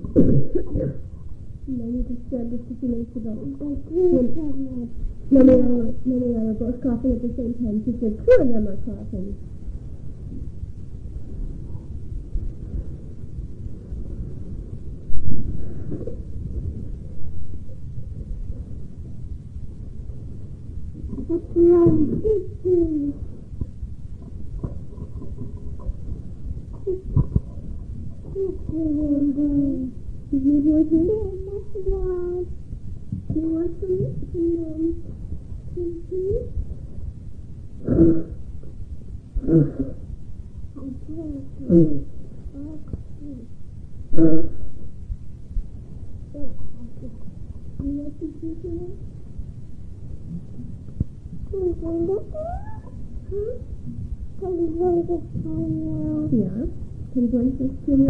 No, you just said just a few minutes ago. I Mommy and I were both coughing at the same time. She said, two of them are coughing. What's wrong? Did you do it too? You want some? Yeah. Can you join this to me?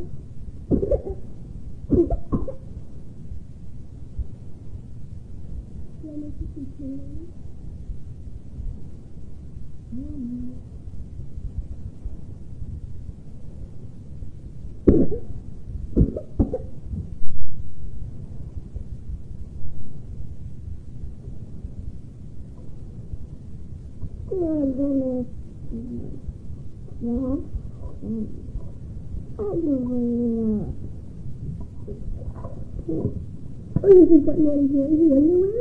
Oh, you think that man here is in underwear?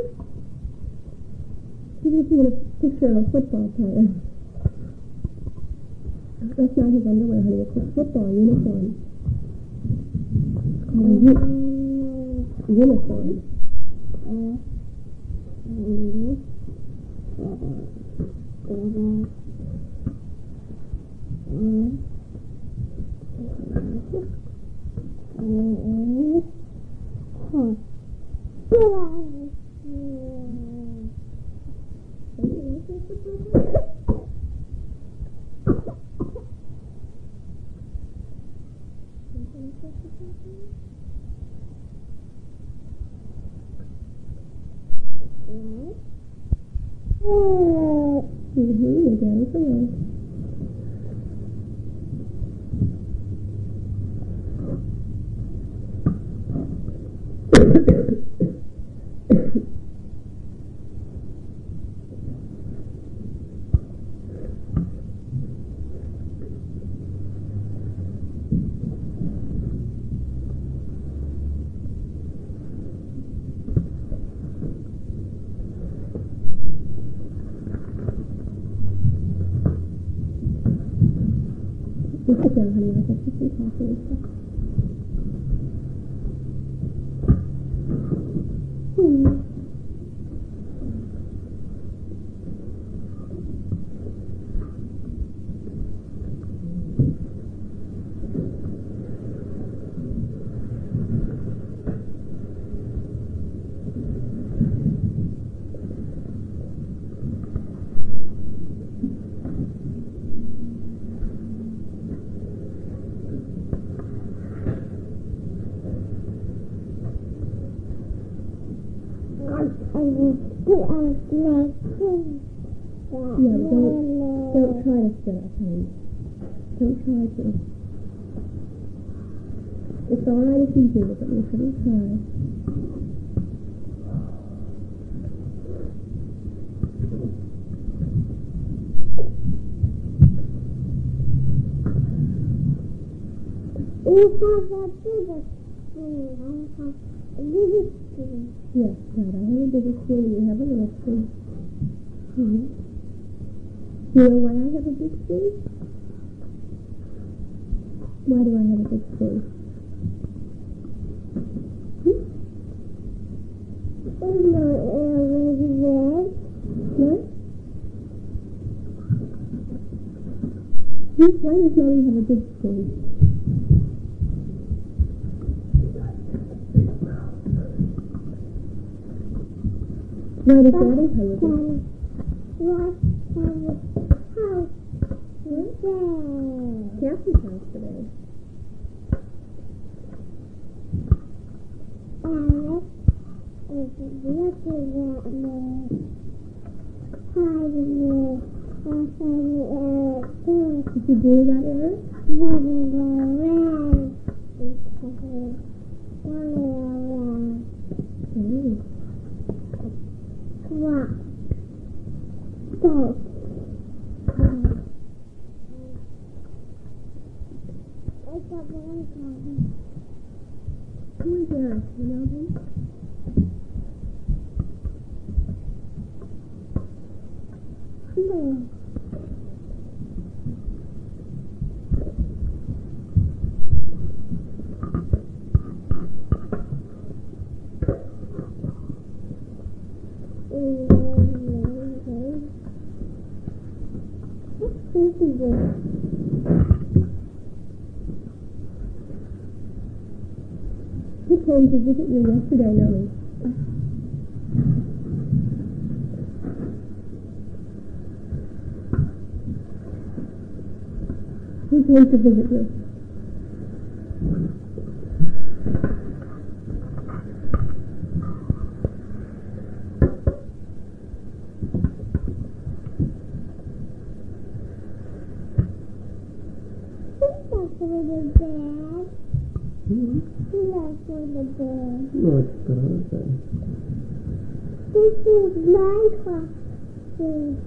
He's looking at a picture of a football player. That's not his underwear, honey. It's his football uniform. It's called a uniform. Your daddy's away. You sit down, honey. I'll get you some coffee and stuff. Yeah, don't try to sit up, honey. Don't try to. It's alright if you do, but you shouldn't try. You have a bigger spoon. I have a little spoon. Yes, right. I have a bigger spoon and you have a little spoon. You know why I have a big spoon? Why do I have a big spoon? It's not already red. What? Why does Mommy have a big spoon? Why does Daddy have a big spoon? Cassie's house today. Alice is looking at me, hiding me, Did you do that, Eric? running around because Who is there? You know them? No. Who came to visit you yesterday, Nellie? Who came to visit you? No, it's got other things. This is my costume.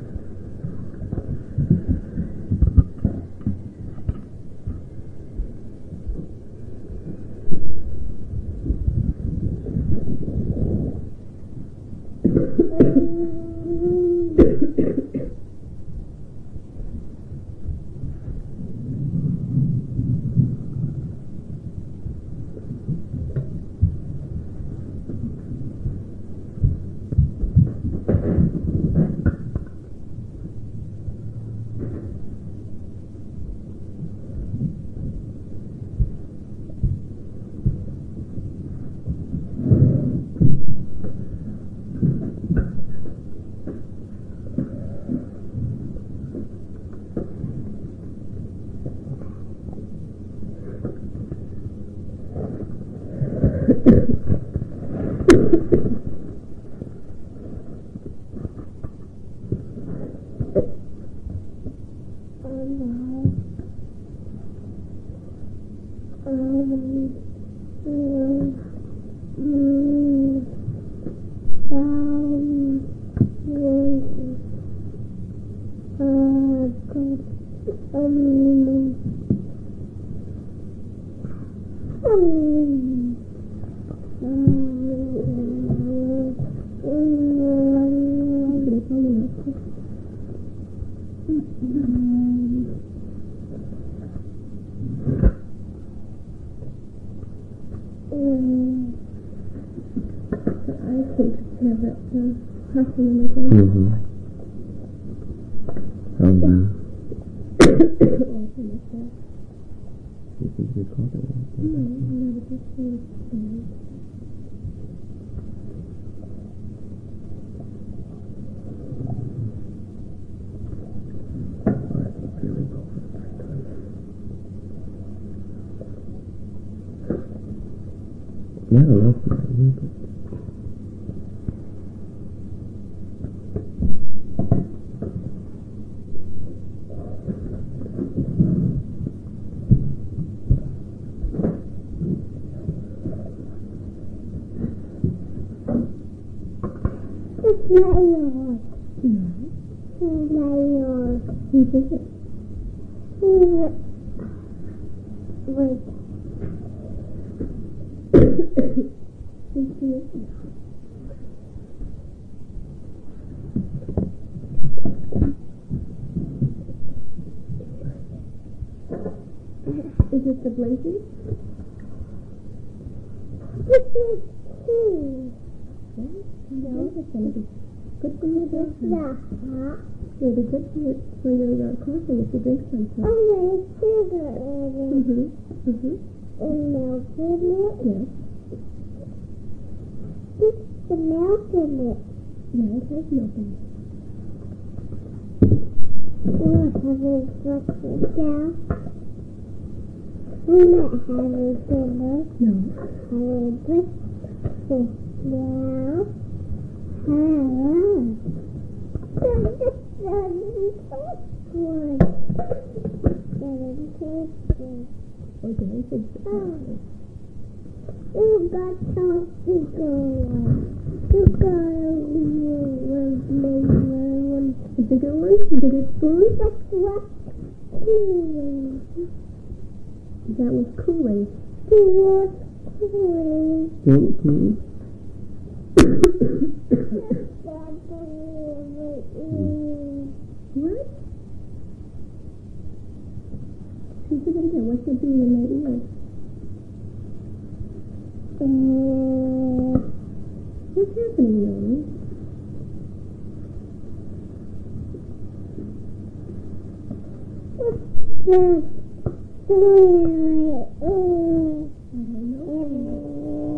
Yeah, I love that. It's not yours. No. It's not yours. Whose is it? Wait. Is it the blankie? This is tea. No, it's going to be good for your It's birthday. not hot. It'll be good for your coffee if you drink something. Oh, there's sugar in it. And milk in it. Yes. It's the milk in it. Yeah, it has milk in it. We're having breakfast now. We're not having dinner. No. Having breakfast now. Hello. Oh, did I think so? You got something going. You got a bigger one? Bigger spoon? That's what cooling. That was cooling. It was cooling. What? Say that again. What's that doing in my ear? What's happening, Mommy? What's that doing in my ear? I don't know.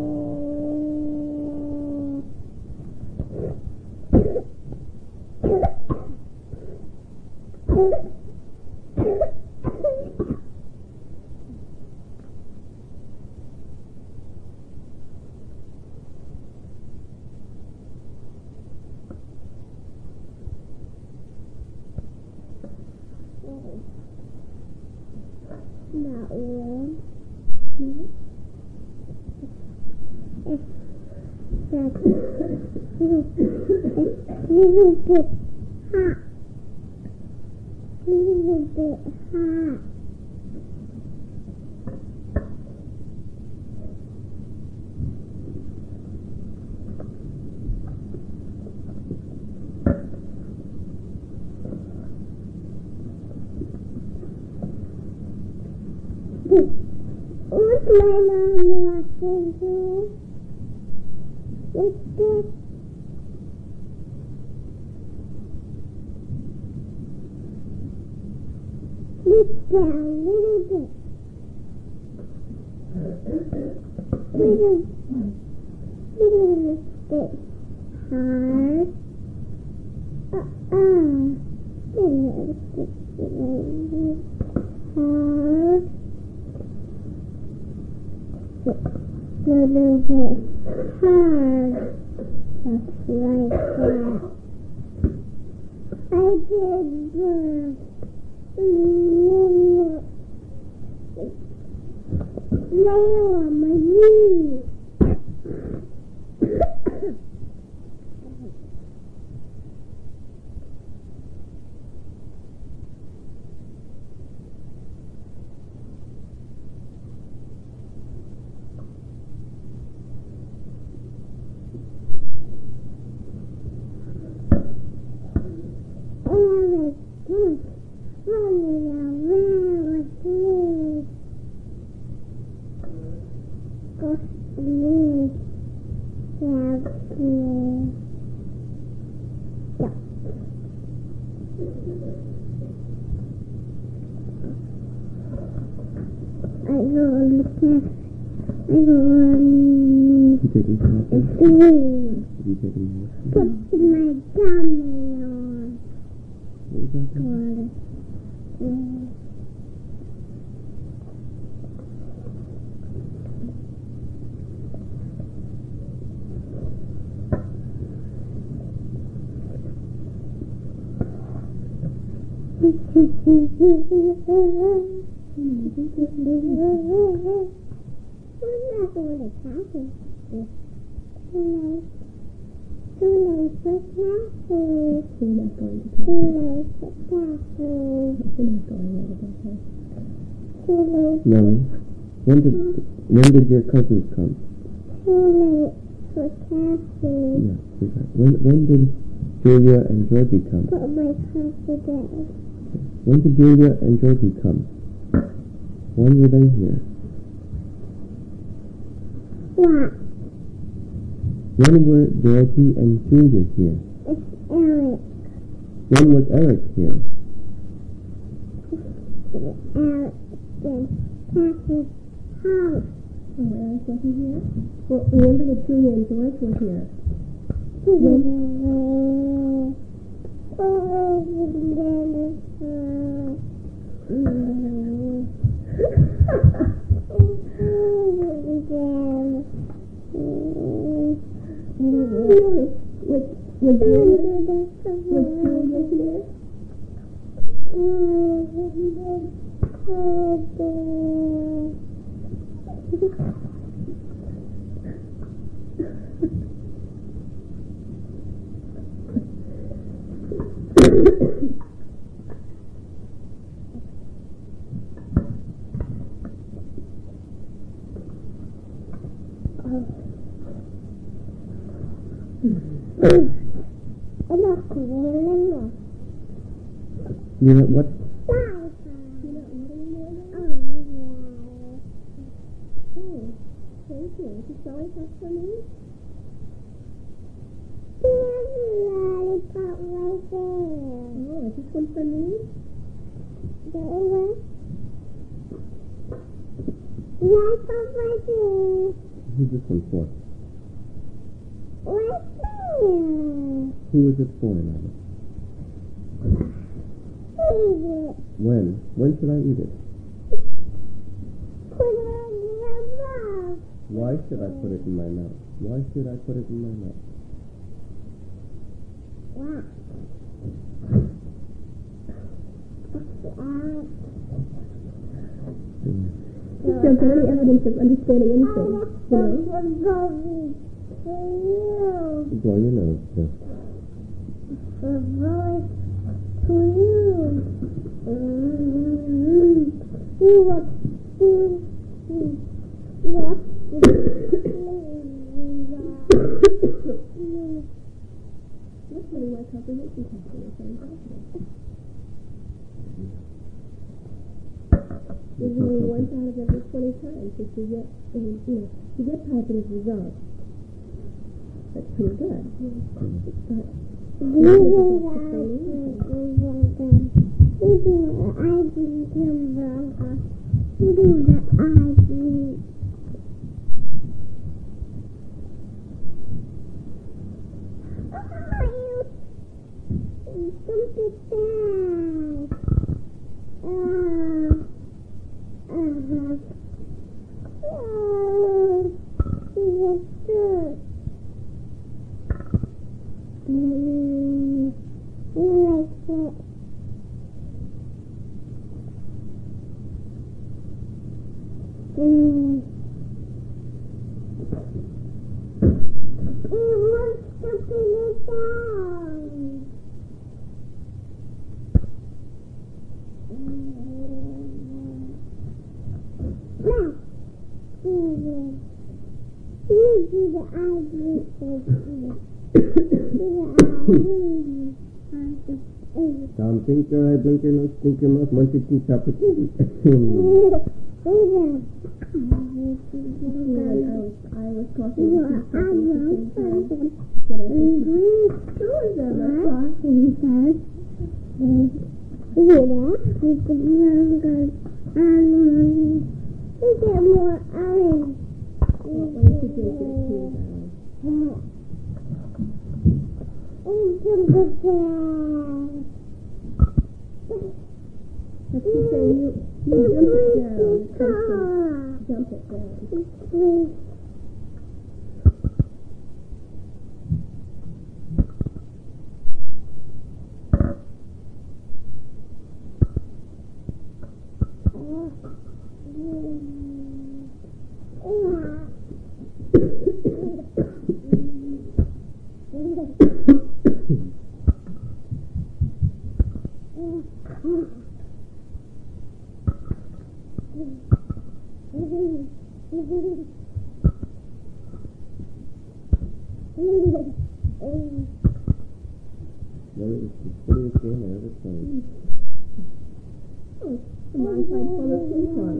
Not warm. It's that little bit hot. Little bit hot. What's my mom watching here? What's this? Look down a little bit. Little bit hard. Little bit hard. Little bit hard, just like that. I did lay on my knees. Put my dummy on. We're not going to tackle this. Too late for tackle. We're not going to Too late for tackle. We're not going over that way. Too late. No. When did your cousins come? Too late for tackle. Yeah, sweetheart. When did Julia and Georgie come? Put my coffee down. When did Julia and Georgie come? When were they here? What? When were Georgie and Julia here? It's Eric. When was Eric here? Eric in Taffy's house. Oh, Eric wasn't here? Well, remember that Julia and George were here. Was Julia here? You know what? Thank you. Is this lollipop for me? There's a lollipop right there. Oh, is this one for me? Lollipop right there. Who's this one for? Right there. Who is it for, Nana? Eat it. When? When should I eat it? Put it in your mouth. Why should I put it in my mouth? Why should I put it in my mouth? Wow. You don't have any evidence of understanding anything, you know? For you. Blow your nose, Jeff. For voice to you. You want to look. That's really why comprehension testing is so important. There's only 1 out of every 20 times that you get, you get positive results. That's pretty good. But Tom, blink your eye, blink your nose, blink your mouth. 1, 2, 3, chop it. I was talking That's to say you jump it down. That is the prettiest game I ever played. Oh, the modified form of ping pong.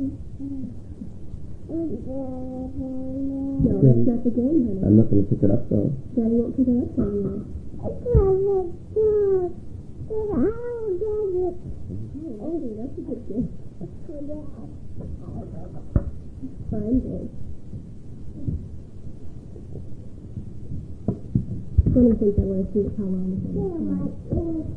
No, that's not the game, honey. I'm not going to pick it up, though. Daddy won't pick it up for you. Oh, that's a good game. Fine game. One of the things I want to see is how long it's going to play.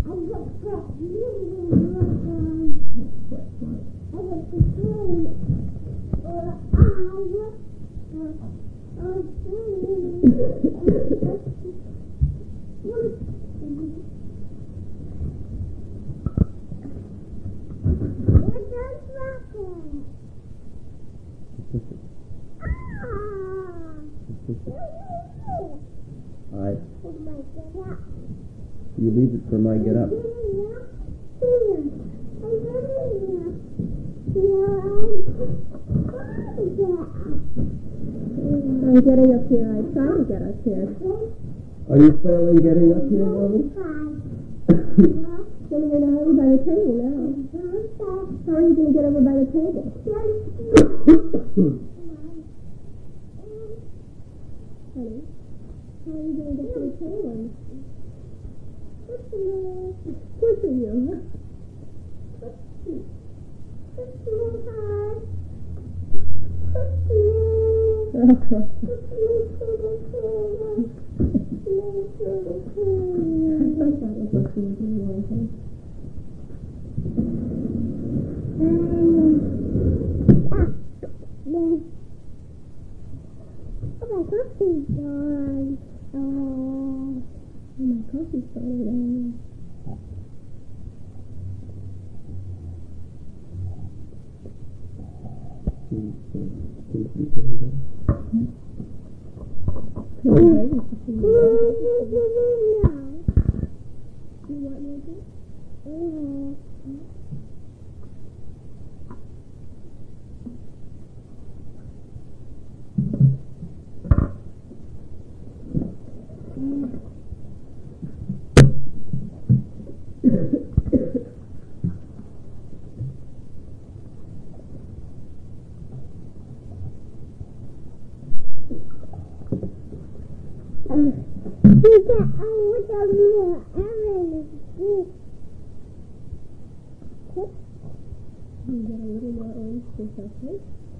Alright. You leave it for my get up. on getting up here. I try to get up here. Are you failing getting up here, Mommy? You're going to get over by the table now. How are you going to get over by the table? Honey, how are you going to get to the table? Pushing you. My coffee's gone. Oh, my coffee's gone. You get a little more orange juice, okay?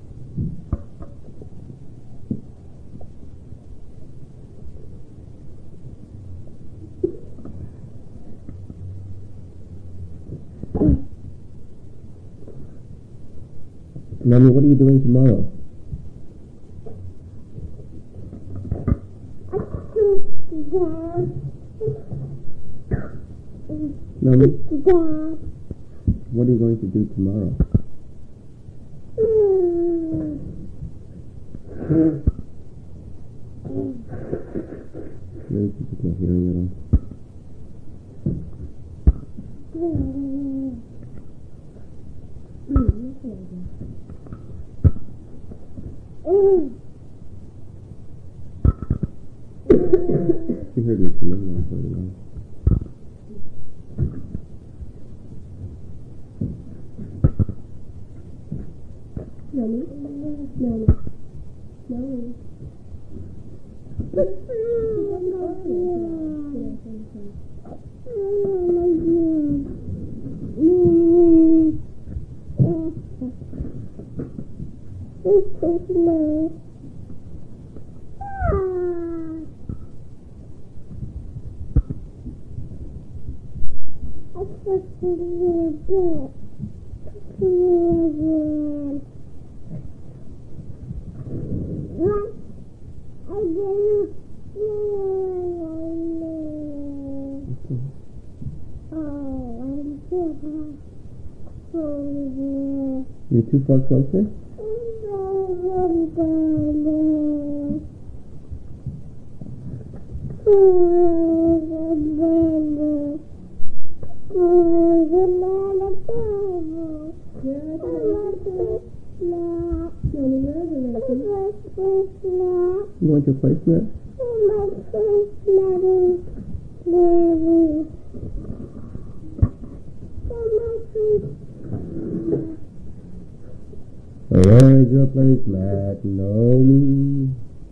Mommy, what are you doing tomorrow? Mommy, what are you going to do tomorrow? Maybe she's just not hearing it all. She heard me from the last one. Mommy? Mommy? Mommy? You're too far closer? You want your placemat? Where's your placemat? No me.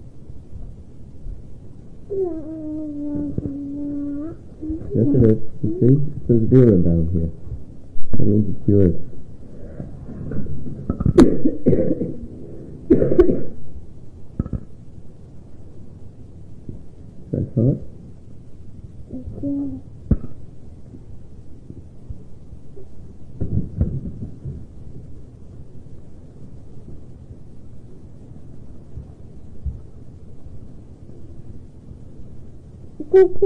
Yes, it is. You see? It says 0 down here. That means it's yours. That's hot? This is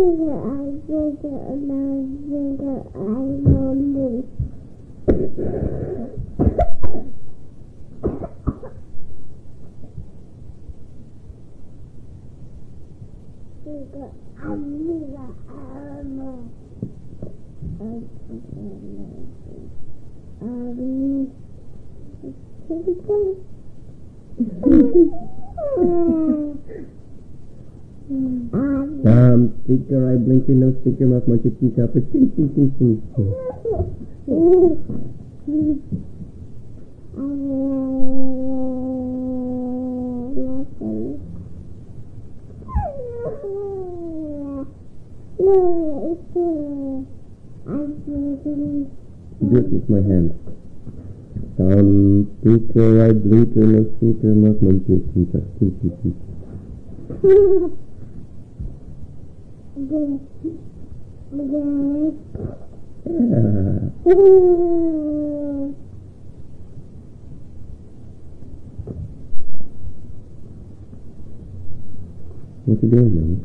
Stick your eye, blink your nose, stick your mouth, munch your teeth up, sing, sing, sing, sing. Do it with my hand. Stick your eye, blink your nose, stick your mouth, munch your teeth up, sing, sing, sing. What you doing, Mommy?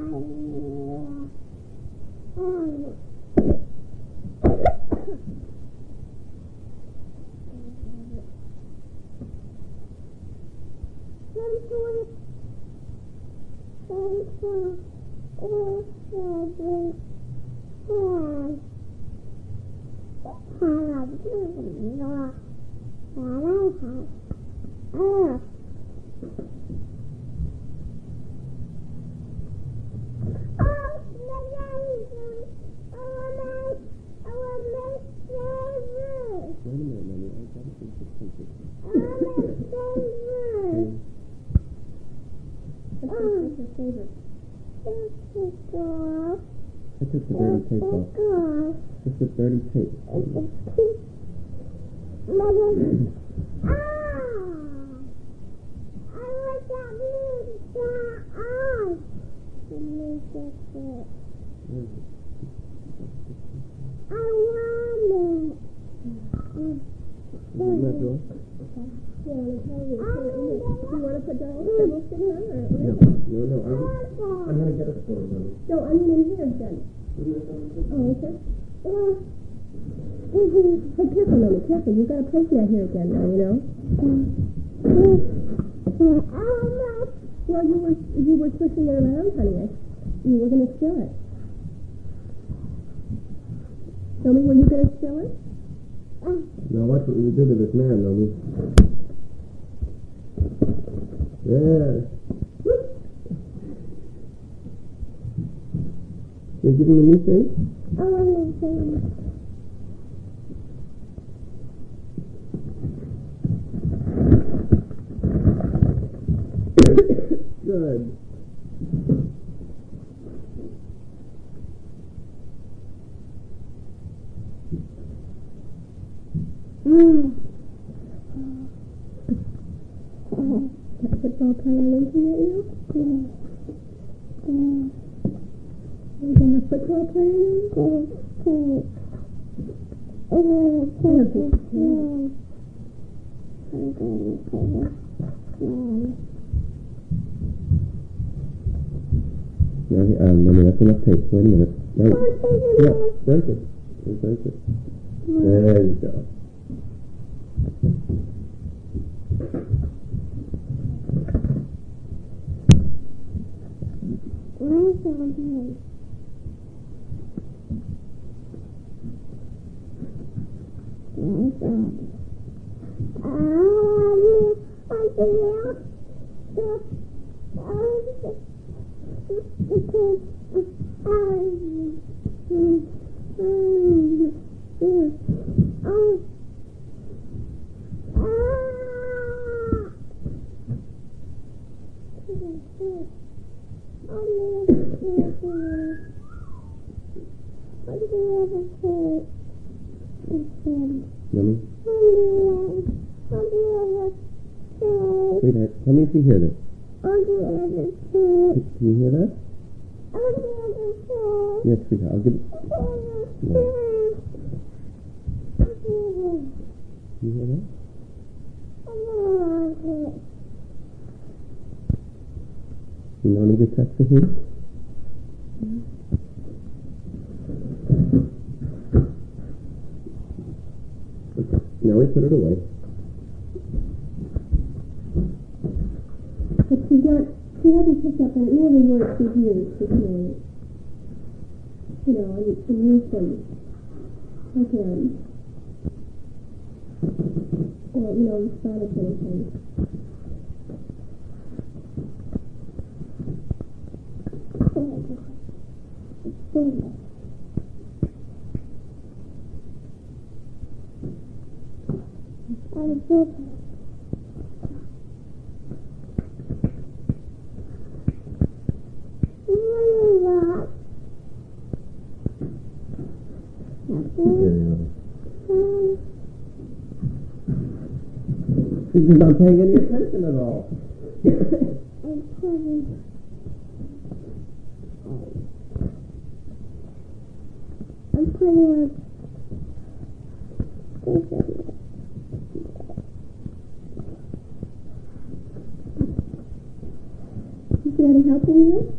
I took the dirty tape off. Just the dirty tape. I'm going to get it for you. No, I mean in here, Jen. Oh, okay. Hey, careful, Mommy, careful. You've got to place that here again now, you know? Well, you were twisting it around, honey. You were going to spill it. Tell me, were you going to spill it? Now watch what you do to this man, Mommy. Yeah. You give him a new face? I want to see. Good. That football player winking at you? Is that a football player? Mommy, that's enough tape. Wait a minute. Wait. Yeah, break it. Break it. There you go. Mommy? Sweetheart, tell me if you hear this. Can you hear that? Yes, sweetheart, I'll give it. No. Can you hear that? You don't need to touch the heat? Okay, now we put it away. But she hasn't picked up on any of the words she's used this morning. You know, you can use them again. Or, you know, respond to anything. finish. I'm finished. She's not paying any attention at all. I'm putting. I'm putting Is Daddy helping you?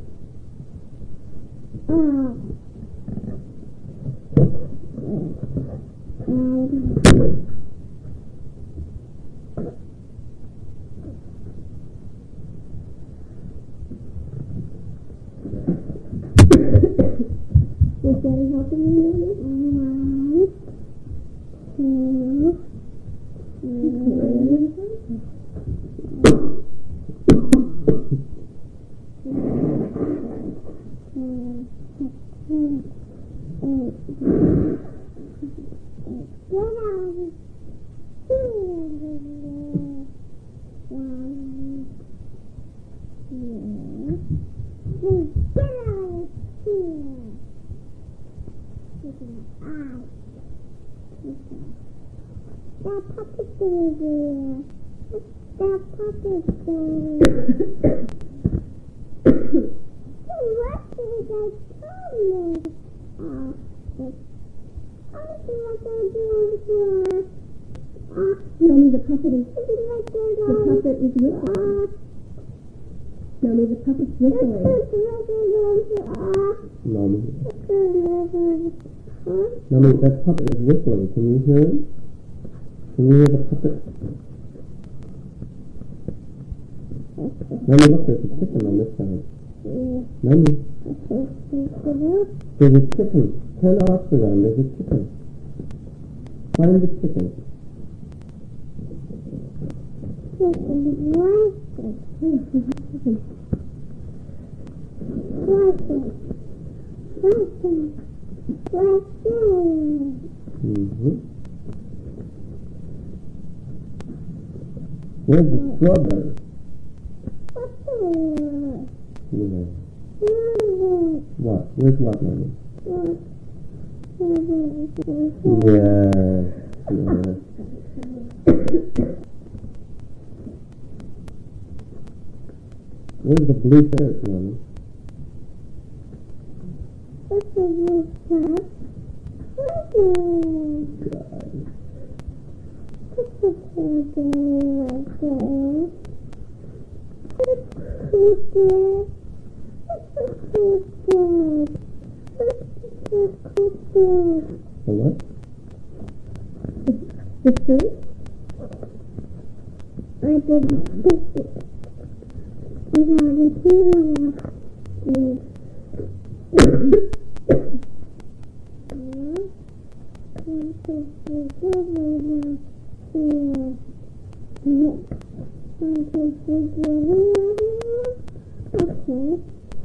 Was Daddy helping you? 1, 2, 3, That puppet's in here. That puppet's in here. What did I tell me? What I do here? Mommy, the puppet is whistling. Mommy, the puppet's whistling. Mommy, that puppet is whistling. Can you hear him? Can you hear the puppet? Mommy, look, there's a chicken on this side. Mommy, there's a chicken. Turn the box around. There's a chicken. Find the chicken. Where's the strawberry? Yeah. What? Where's what, Mommy? Yeah. Where's the blue shirt, Mommy? What's the blue shirt? God. What's the strawberry right there? What's the The what? The fruit? I didn't pick it. Without a hero. Okay.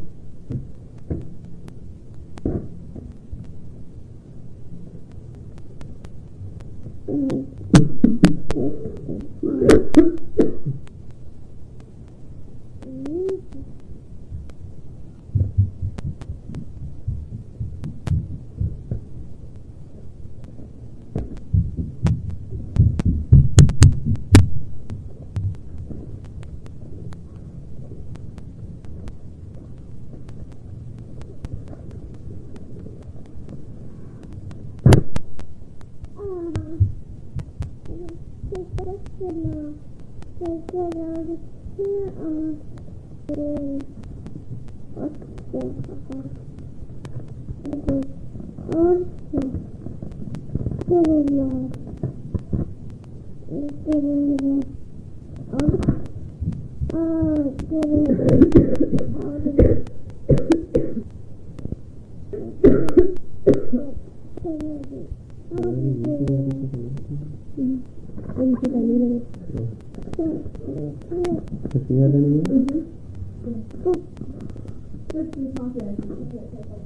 Does she have any more?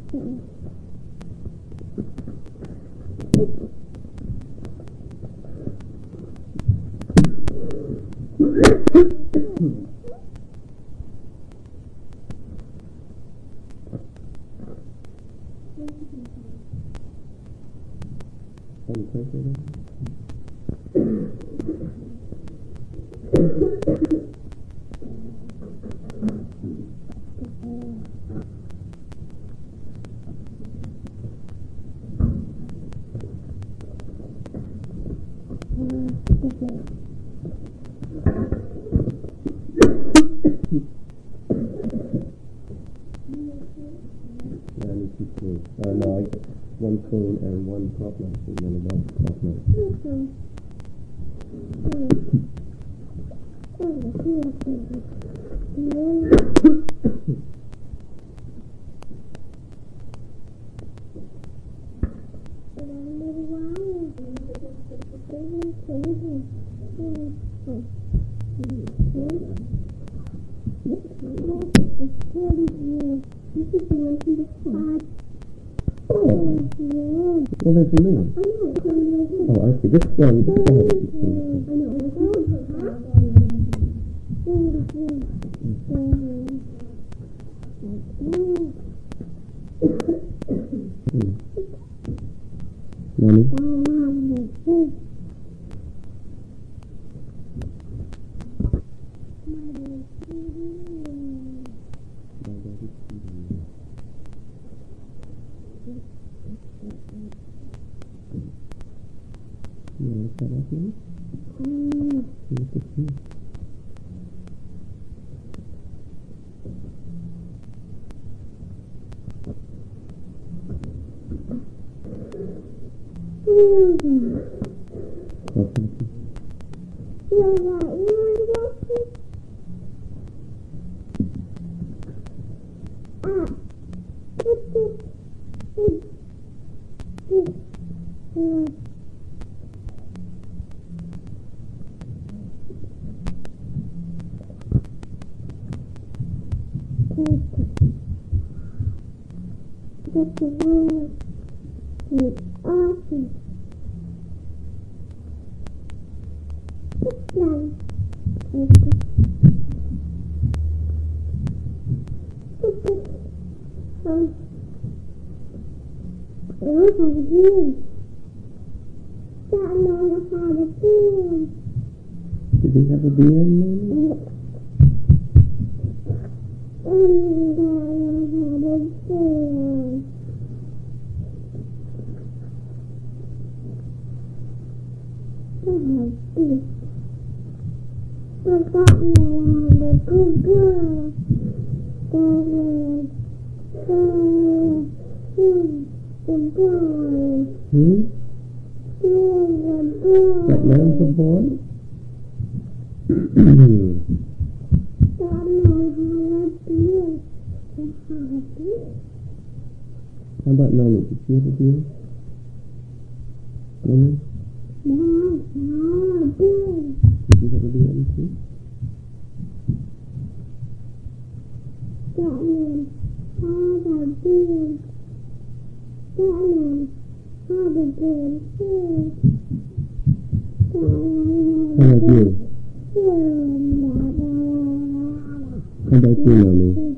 No, I get one spoon and one cloth knife, and then another cloth knife. Well, there's a new one. Oh, I see. This one. Did he have a BM, Mommy? That man's a boy? How about Noni? Did you have a beer? Noni? Did you have a beer too? How about you? How about you, Noni?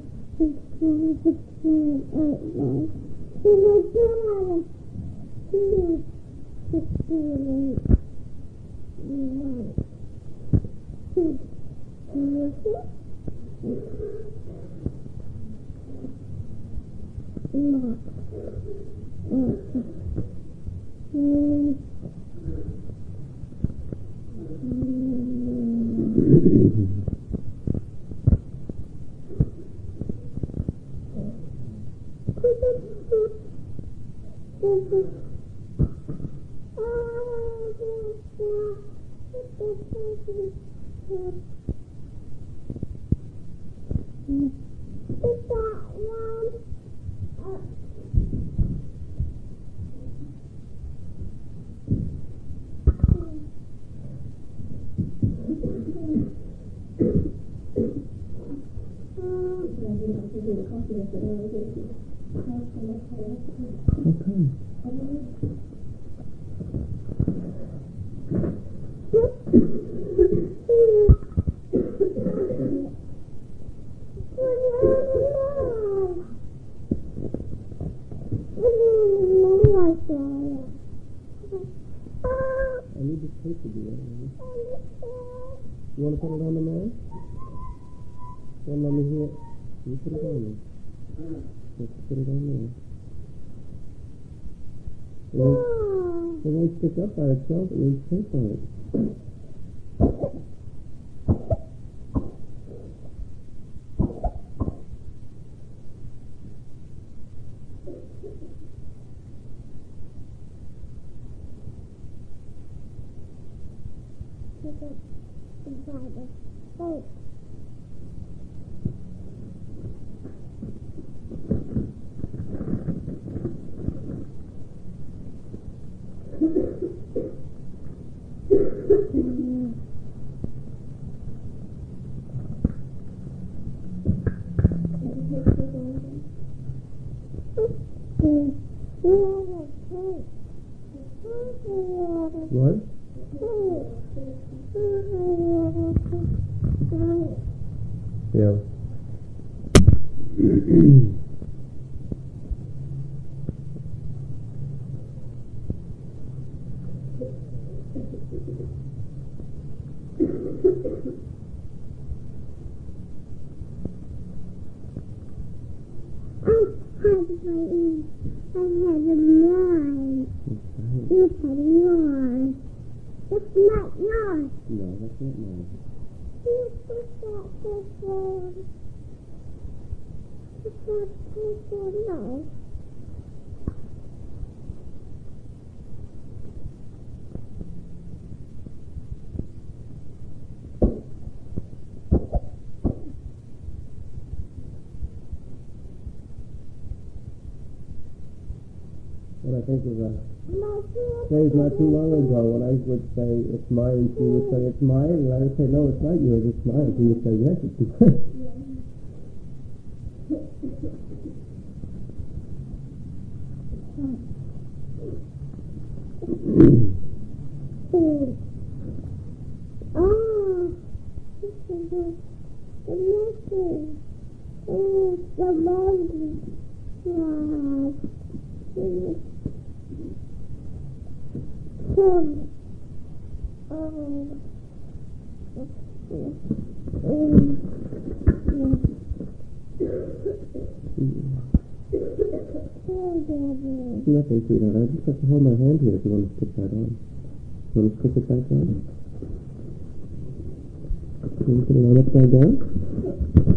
How come? I need this tape to do that. You want to put it on the man? Well, let me hear it. You put it on there. Let's put it on there. It won't stick up by itself. It needs tape on it. What? Yeah. It's not yours. No, that's not mine. No. What I think is days not too long ago when I would say it's mine, and she would say it's mine, and I would say no, it's not yours, it's mine. She would say yes, it's mine. Oh, this is the message. It's the baby. Wow. Nothing, sweetheart. I just have to hold my hand here if you want to stick that on. You want to stick it back on? Can you put it on upside down?